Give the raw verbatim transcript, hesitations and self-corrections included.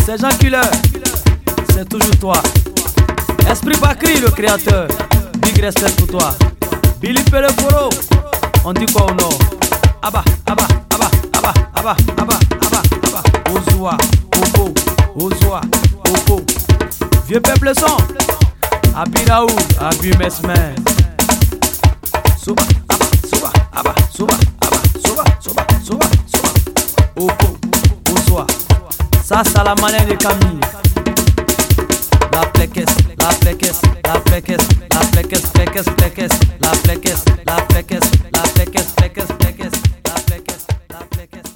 C'est Jean Killer, c'est toujours toi. Esprit Bakri le créateur, big respect pour toi. Billy Peleforo, on dit quoi au nord? Abba, Abba, Abba, Abba, Abba, Abba, Abba, Abba. Ozoa, Opo, Ozoa, Opo. Vieux peuple son, Abi Raoul, Abi Mesmer. Soba, Abba, Soba, Abba, Soba, Abba, Soba, Soba, Soba, Soba. Opo, Ozoa. Ça, c'est la manière de Camille. La flequesse, la flequesse, la flequesse, la flequesse, flequesse, flequesse, la flequesse, la flequesse, la flequesse, flequesse, flequesse, la flequesse, la flequesse.